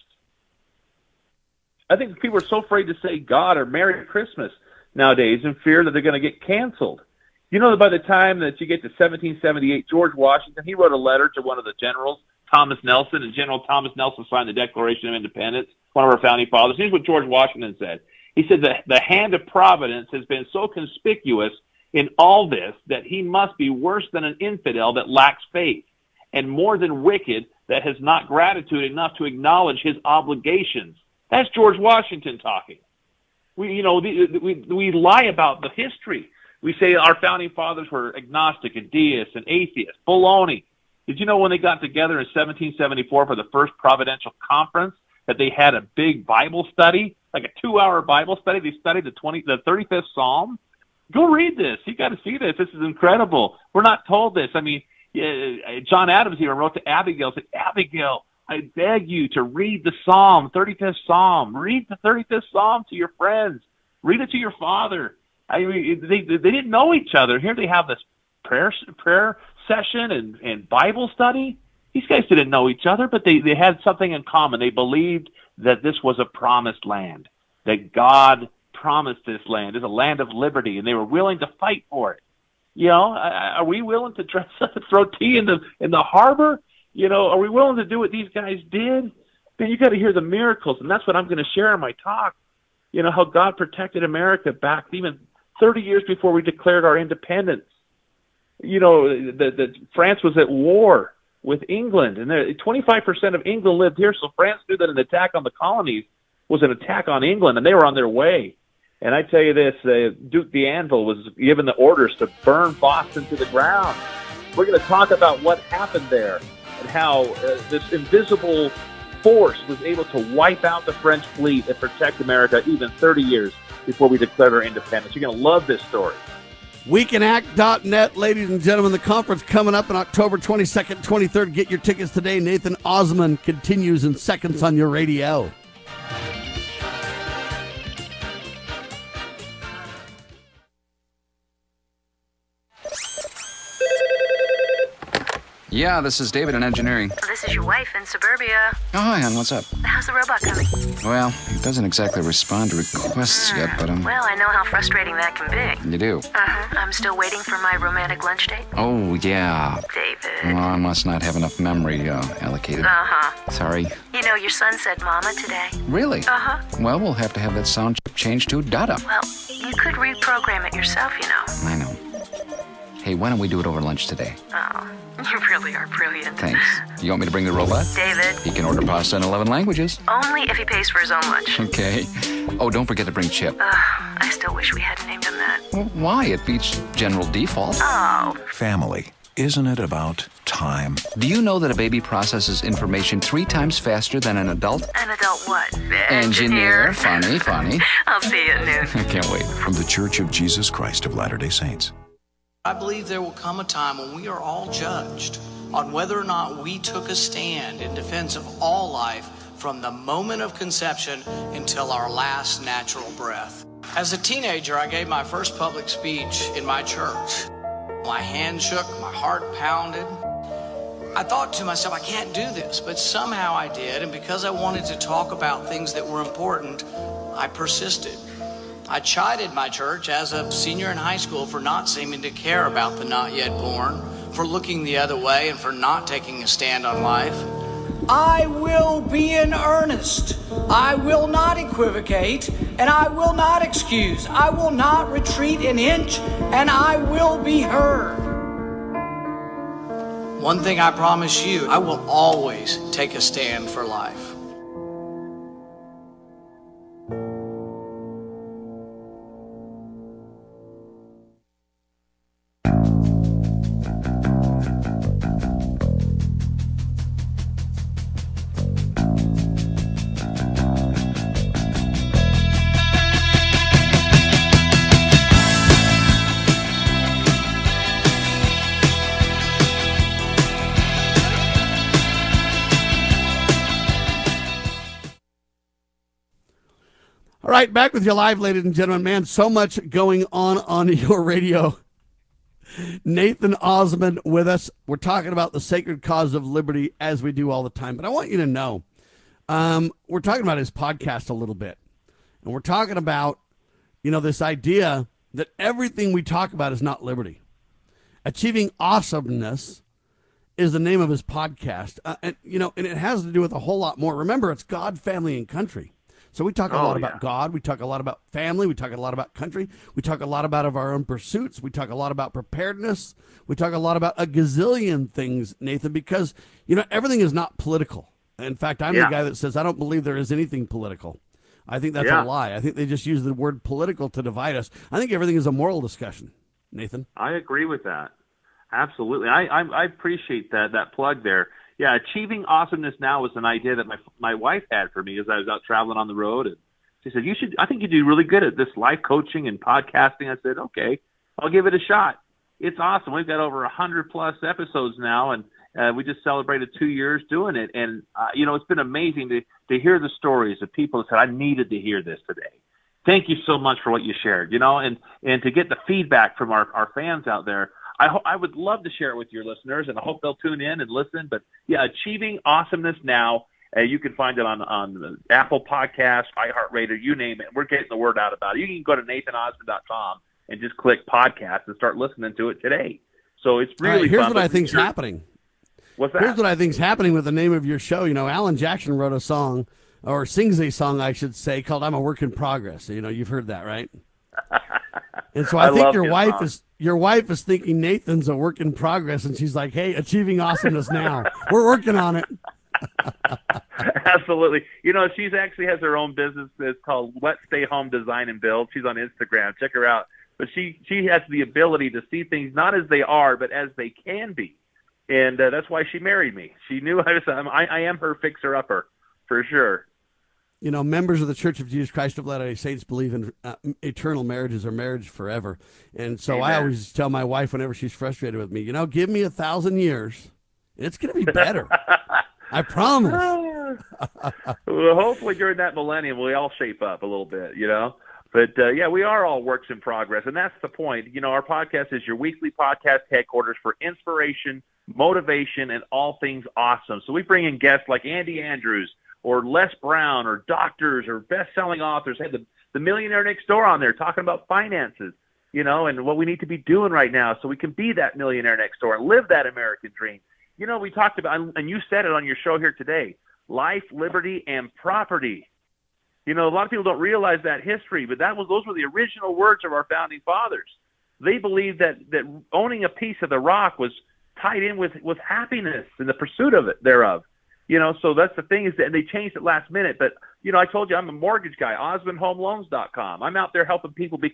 I think people are so afraid to say God or Merry Christmas nowadays in fear that they're going to get canceled. You know that by the time that you get to 1778, George Washington, he wrote a letter to one of the generals, Thomas Nelson, and General Thomas Nelson signed the Declaration of Independence, one of our founding fathers. Here's what George Washington said. He said that the hand of providence has been so conspicuous in all this that he must be worse than an infidel that lacks faith, and more than wicked that has not gratitude enough to acknowledge his obligations. That's George Washington talking. We lie about the history. We say our founding fathers were agnostic and deists and atheists. Baloney. Did you know when they got together in 1774 for the first Providential Conference that they had a big Bible study, like a 2-hour Bible study? They studied the 35th Psalm. Go read this. You got to see this. This is incredible. We're not told this. I mean, John Adams even wrote to Abigail, said, Abigail, I beg you to read the Psalm, 35th Psalm. Read the 35th Psalm to your friends. Read it to your father. I mean, they didn't know each other. Here they have this prayer session and Bible study. These guys didn't know each other, but they had something in common. They believed that this was a promised land, that God promised this land is a land of liberty, and they were willing to fight for it. You know, are we willing to throw tea in the harbor? You know, are we willing to do what these guys did? Then you got to hear the miracles, and that's what I'm going to share in my talk. You know, how God protected America back even 30 years before we declared our independence. You know, the France was at war with England, and 25% of England lived here, so France knew that an attack on the colonies was an attack on England, and they were on their way. And I tell you this, Duke de Anville was given the orders to burn Boston to the ground. We're going to talk about what happened there and how this invisible force was able to wipe out the French fleet and protect America even 30 years before we declared our independence. You're going to love this story. Weekinact.net, ladies and gentlemen, the conference coming up on October 22nd, 23rd. Get your tickets today. Nathan Osman continues in seconds on your radio. Yeah, this is David in engineering. This is your wife in suburbia. Oh, hi, hon. What's up? How's the robot coming? Well, he doesn't exactly respond to requests yet, but Well, I know how frustrating that can be. You do? Uh-huh. I'm still waiting for my romantic lunch date. Oh, yeah. David. Well, I must not have enough memory allocated. Uh-huh. Sorry. You know, your son said mama today. Really? Uh-huh. Well, we'll have to have that sound chip changed to Dada. Well, you could reprogram it yourself, you know. I know. Hey, why don't we do it over lunch today? Oh, you really are brilliant. Thanks. You want me to bring the robot? David. He can order pasta in 11 languages. Only if he pays for his own lunch. Okay. Oh, don't forget to bring Chip. I still wish we hadn't named him that. Well, why? It beats general default. Oh. Family. isn't it about time? Do you know that a baby processes information 3 times faster than an adult? An adult what? Engineer. Funny. I'll see you at noon. I can't wait. From the Church of Jesus Christ of Latter-day Saints. I believe there will come a time when we are all judged on whether or not we took a stand in defense of all life from the moment of conception until our last natural breath. As a teenager, I gave my first public speech in my church. My hand shook, my heart pounded. I thought to myself, I can't do this, but somehow I did, and because I wanted to talk about things that were important, I persisted. I chided my church as a senior in high school for not seeming to care about the not yet born, for looking the other way, and for not taking a stand on life. I will be in earnest. I will not equivocate, and I will not excuse. I will not retreat an inch, and I will be heard. One thing I promise you, I will always take a stand for life. All right, back with you live, ladies and gentlemen. Man, so much going on your radio. Nathan Osmond with us. We're talking about the sacred cause of liberty, as we do all the time. But I want you to know, we're talking about his podcast a little bit. And we're talking about, this idea that everything we talk about is not liberty. Achieving Awesomeness is the name of his podcast. And it has to do with a whole lot more. Remember, it's God, family, and country. So we talk a lot about God. We talk a lot about family. We talk a lot about country. We talk a lot about our own pursuits. We talk a lot about preparedness. We talk a lot about a gazillion things, Nathan, because, everything is not political. In fact, I'm the guy that says I don't believe there is anything political. I think that's a lie. I think they just use the word political to divide us. I think everything is a moral discussion, Nathan. I agree with that. Absolutely. I appreciate that plug there. Yeah, Achieving Awesomeness Now was an idea that my wife had for me as I was out traveling on the road. And she said, I think you do really good at this life coaching and podcasting. I said, okay, I'll give it a shot. It's awesome. We've got over 100+ episodes now, and we just celebrated 2 years doing it. And, it's been amazing to hear the stories of people that said, I needed to hear this today. Thank you so much for what you shared, and to get the feedback from our fans out there. I would love to share it with your listeners, and I hope they'll tune in and listen. But, Achieving Awesomeness Now, you can find it on Apple Podcasts, iHeartRadio, you name it. We're getting the word out about it. You can go to nathanosmond.com and just click podcast and start listening to it today. So it's really here's fun. What I think's happening. What's that? Here's what I think's happening with the name of your show. Alan Jackson wrote a song, or sings a song, I should say, called I'm a Work in Progress. You've heard that, right? And so I think your wife is thinking Nathan's a work in progress, and she's like, hey, Achieving Awesomeness Now. We're working on it. Absolutely. She's actually has her own business. It's called Let's Stay Home Design and Build. She's on Instagram. Check her out. But she has the ability to see things not as they are, but as they can be. And that's why she married me. She knew I am her fixer-upper, for sure. Members of the Church of Jesus Christ of Latter-day Saints believe in eternal marriages or marriage forever. And so I always tell my wife whenever she's frustrated with me, give me 1,000 years, and it's going to be better. I promise. Well, hopefully during that millennium, we all shape up a little bit, But, we are all works in progress, and that's the point. Our podcast is your weekly podcast headquarters for inspiration, motivation, and all things awesome. So we bring in guests like Andy Andrews, or Les Brown, or doctors, or best-selling authors. Hey, the Millionaire Next Door on there talking about finances, and what we need to be doing right now so we can be that millionaire next door and live that American dream. We talked about, and you said it on your show here today, life, liberty, and property. A lot of people don't realize that history, but those were the original words of our founding fathers. They believed that owning a piece of the rock was tied in with happiness and the pursuit of it thereof. So that's the thing is that they changed it last minute. But, I told you I'm a mortgage guy, OsmondHomeLoans.com. I'm out there helping people become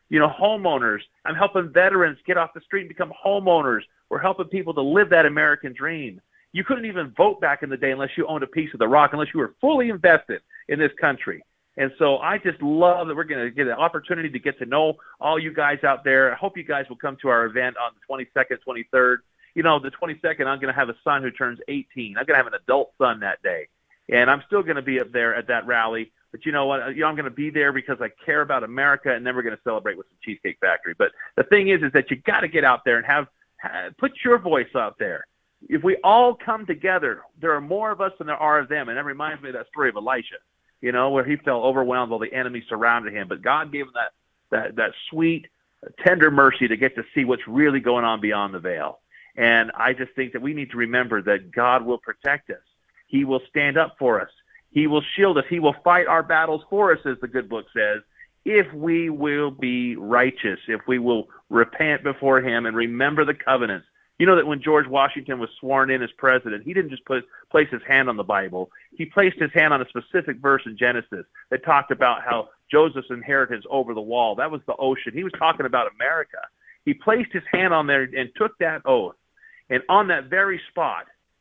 homeowners. I'm helping veterans get off the street and become homeowners. We're helping people to live that American dream. You couldn't even vote back in the day unless you owned a piece of the rock, unless you were fully invested in this country. And so I just love that we're going to get an opportunity to get to know all you guys out there. I hope you guys will come to our event on the 22nd, 23rd. The 22nd, I'm going to have a son who turns 18. I'm going to have an adult son that day. And I'm still going to be up there at that rally. But you know what? I'm going to be there because I care about America, and then we're going to celebrate with some Cheesecake Factory. But the thing is that you got to get out there and put your voice out there. If we all come together, there are more of us than there are of them. And that reminds me of that story of Elisha, where he felt overwhelmed while the enemy surrounded him. But God gave him that sweet, tender mercy to get to see what's really going on beyond the veil. And I just think that we need to remember that God will protect us. He will stand up for us. He will shield us. He will fight our battles for us, as the good book says, if we will be righteous, if we will repent before him and remember the covenants. You know that when George Washington was sworn in as president, he didn't just place his hand on the Bible. He placed his hand on a specific verse in Genesis that talked about how Joseph's inheritance over the wall. That was the ocean. He was talking about America. He placed his hand on there and took that oath. And on that very spot,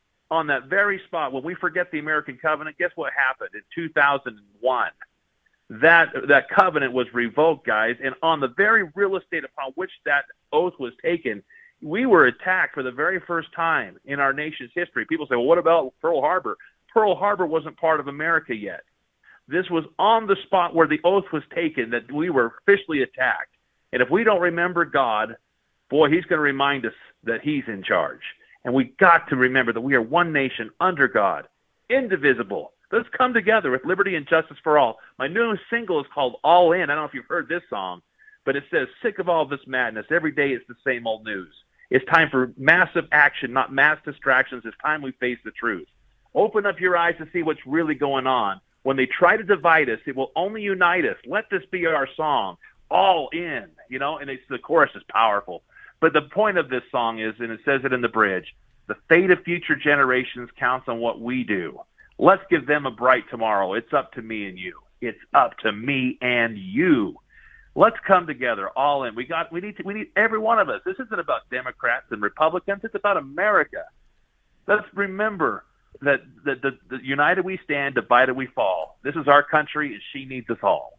when we forget the American covenant, guess what happened in 2001? That covenant was revoked, guys. And on the very real estate upon which that oath was taken, we were attacked for the very first time in our nation's history. People say, well, what about Pearl Harbor? Pearl Harbor wasn't part of America yet. This was on the spot where the oath was taken that we were officially attacked. And if we don't remember God, boy, he's going to remind us that he's in charge. And we got to remember that we are one nation under God, indivisible. Let's come together with liberty and justice for all. My new single is called All In. I don't know if you've heard this song, but it says, sick of all this madness. Every day it's the same old news. It's time for massive action, not mass distractions. It's time we face the truth. Open up your eyes to see what's really going on. When they try to divide us, it will only unite us. Let this be our song, All In, and the chorus is powerful. But the point of this song is, and it says it in the bridge, the fate of future generations counts on what we do. Let's give them a bright tomorrow. It's up to me and you. It's up to me and you. Let's come together, all in. We need every one of us. This isn't about Democrats and Republicans. It's about America. Let's remember that the united we stand, divided we fall. This is our country, and she needs us all.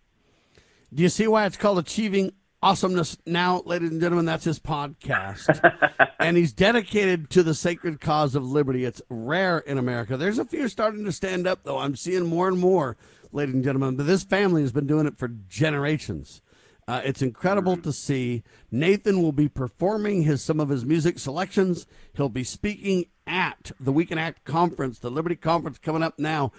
Do you see why it's called Achieving Awesomeness Now, ladies and gentlemen? That's his podcast. And he's dedicated to the sacred cause of liberty. It's rare in America. There's a few starting to stand up, though. I'm seeing more and more, ladies and gentlemen. But this family has been doing it for generations. It's incredible to see. Nathan will be performing some of his music selections. He'll be speaking at the We Can Act conference, the Liberty Conference coming up now,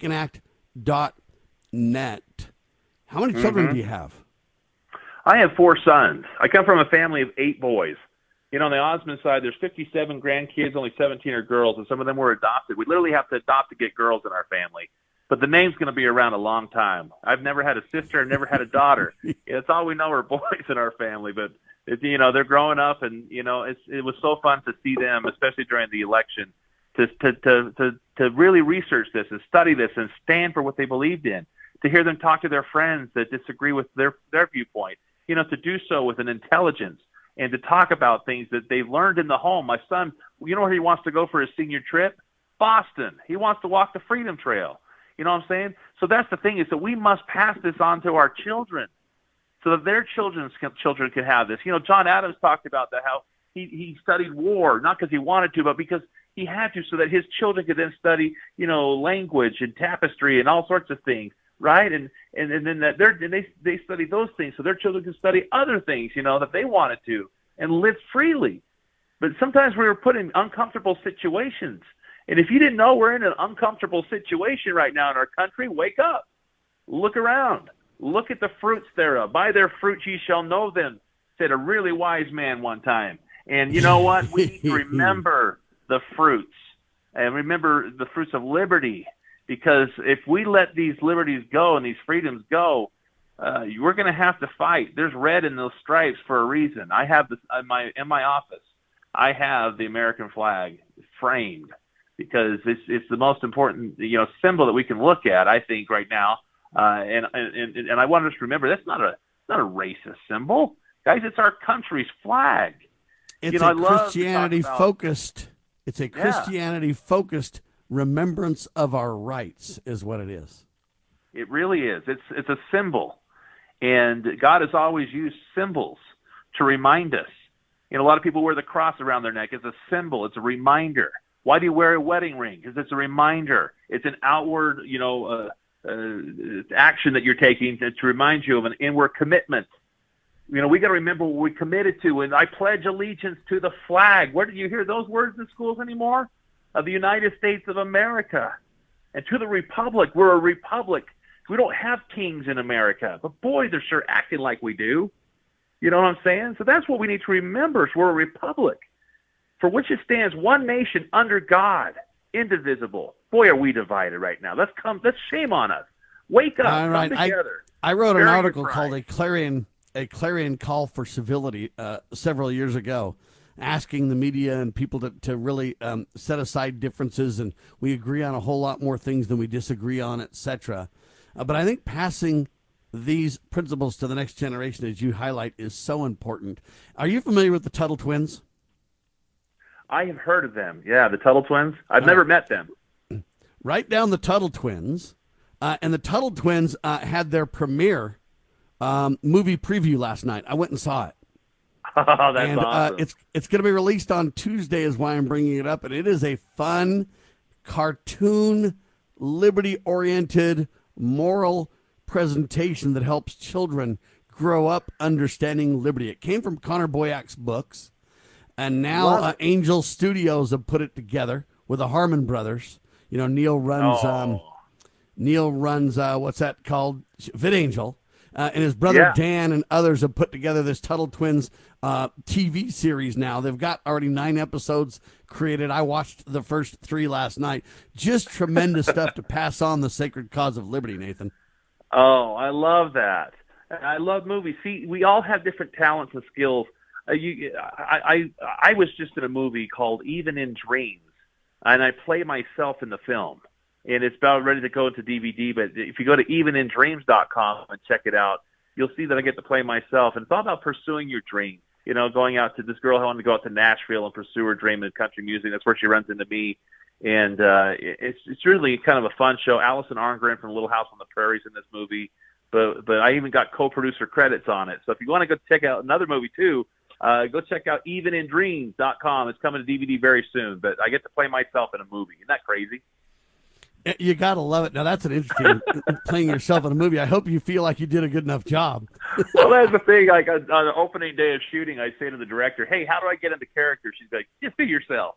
weCanAct.net. How many children do you have? I have 4 sons. I come from a family of 8 boys. On the Osmond side, there's 57 grandkids, only 17 are girls, and some of them were adopted. We literally have to adopt to get girls in our family. But the name's going to be around a long time. I've never had a sister, I've never had a daughter. It's all we know are boys in our family. But, they're growing up, and, it was so fun to see them, especially during the election, to really research this and study this and stand for what they believed in, to hear them talk to their friends that disagree with their viewpoint, to do so with an intelligence and to talk about things that they've learned in the home. My son, where he wants to go for his senior trip? Boston. He wants to walk the Freedom Trail. You know what I'm saying? So that's the thing, is that we must pass this on to our children so that their children can have this. John Adams talked about that, how he studied war, not because he wanted to, but because he had to, so that his children could then study, language and tapestry and all sorts of things, right? And then they study those things so their children can study other things, that they wanted to, and live freely. But sometimes we were put in uncomfortable situations. And if you didn't know we're in an uncomfortable situation right now in our country, wake up. Look around. Look at the fruits thereof. By their fruits ye shall know them, said a really wise man one time. And you know what? We need to remember the fruits, and remember the fruits of liberty, because if we let these liberties go and these freedoms go, we're going to have to fight. There's red in those stripes for a reason. I have this in my office. I have the American flag framed, because it's the most important symbol that we can look at, I think, right now. And I want us to remember that's not not a racist symbol. Guys, it's our country's flag. It's a Christianity-focused. It's a Christianity-focused remembrance of our rights, is what it is. It really is. It's a symbol, and God has always used symbols to remind us. You know, a lot of people wear the cross around their neck. It's a symbol. It's a reminder. Why do you wear a wedding ring? Because it's a reminder. It's an outward, action that you're taking to remind you of an inward commitment. You know, we got to remember what we committed to. And I pledge allegiance to the flag. Where do you hear those words in schools anymore? Of the United States of America. And to the republic. We're a republic. We don't have kings in America. But boy, they're sure acting like we do. You know what I'm saying? So that's what we need to remember. Is we're a republic, for which it stands one nation under God, indivisible. Boy, are we divided right now. Let's shame on us. Wake up, come together. I wrote an article called a clarion call for civility several years ago, asking the media and people to really set aside differences, and we agree on a whole lot more things than we disagree on, etc. But I think passing these principles to the next generation, as you highlight, is so important. Are you familiar with the Tuttle Twins? I have heard of them. Yeah, the Tuttle Twins. I've never met them. Write down the Tuttle Twins. And the Tuttle Twins had their premiere movie preview last night. I went and saw it. Oh, that's awesome. It's going to be released on Tuesday is why I'm bringing it up. And it is a fun, cartoon, liberty-oriented, moral presentation that helps children grow up understanding liberty. It came from Connor Boyak's books. And now Angel Studios have put it together with the Harmon brothers. You know, Neil runs what's that called? VidAngel. And his brother Dan and others have put together this Tuttle Twins TV series now. They've got already 9 episodes created. I watched the first 3 last night. Just tremendous stuff to pass on the sacred cause of liberty, Nathan. Oh, I love that. I love movies. See, we all have different talents and skills. I was just in a movie called Even in Dreams, and I play myself in the film. And it's about ready to go into DVD, but if you go to evenindreams.com and check it out, you'll see that I get to play myself. And it's all about pursuing your dream. You know, going out to this girl who wanted to go out to Nashville and pursue her dream in country music. That's where she runs into me. And it's really kind of a fun show. Allison Arngren from Little House on the Prairie is in this movie, but I even got co-producer credits on it. So if you want to go check out another movie too, go check out evenindreams.com. It's coming to DVD very soon. But I get to play myself in a movie. Isn't that crazy? You got to love it. Now, that's an interesting playing yourself in a movie. I hope you feel like you did a good enough job. Well, that's the thing. Like on the opening day of shooting, I say to the director, hey, how do I get into character? She's like, just be yourself.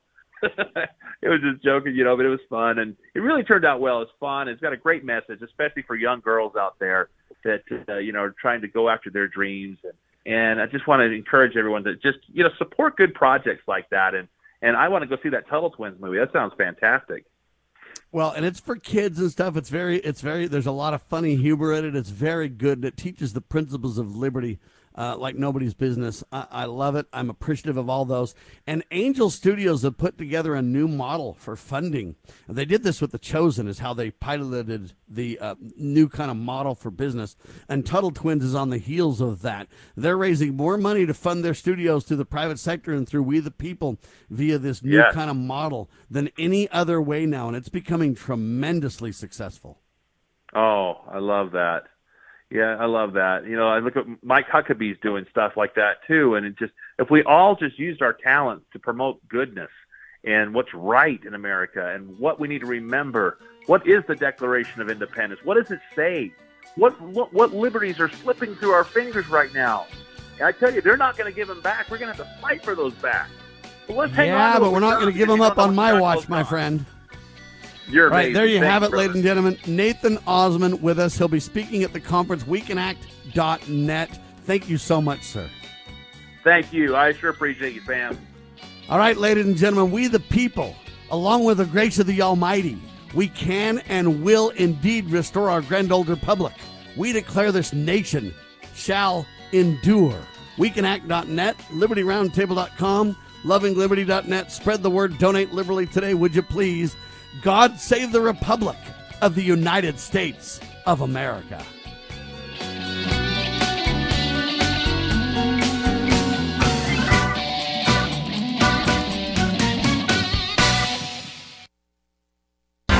It was just joking, you know, but it was fun. And it really turned out well. It's fun. It's got a great message, especially for young girls out there that, are trying to go after their dreams. And I just want to encourage everyone to just, support good projects like that. And I want to go see that Tuttle Twins movie. That sounds fantastic. Well, and it's for kids and stuff. It's very, there's a lot of funny humor in it. It's very good. It teaches the principles of liberty like nobody's business. I love it. I'm appreciative of all those. And Angel Studios have put together a new model for funding. They did this with The Chosen, is how they piloted the new kind of model for business. And Tuttle Twins is on the heels of that. They're raising more money to fund their studios through the private sector and through We the People via this new kind of model than any other way now. And it's becoming tremendously successful. Oh, I love that. Yeah, I love that. I look at Mike Huckabee's doing stuff like that too. And if we all just used our talents to promote goodness and what's right in America and what we need to remember, what is the Declaration of Independence? What does it say? What liberties are slipping through our fingers right now? And I tell you, they're not going to give them back. We're going to have to fight for those back. But let's hang on. Yeah, but we're not going to give them up on my watch, my friend. You're right, amazing. there you Thanks, have it, brother. ladies and gentlemen. Nathan Osmond with us. He'll be speaking at the conference, weekenact.net. Thank you so much, sir. Thank you. I sure appreciate you, fam. All right, ladies and gentlemen, we the people, along with the grace of the Almighty, we can and will indeed restore our grand old republic. We declare this nation shall endure. Weekenact.net, libertyroundtable.com, lovingliberty.net. Spread the word. Donate liberally today, would you please? God save the Republic of the United States of America.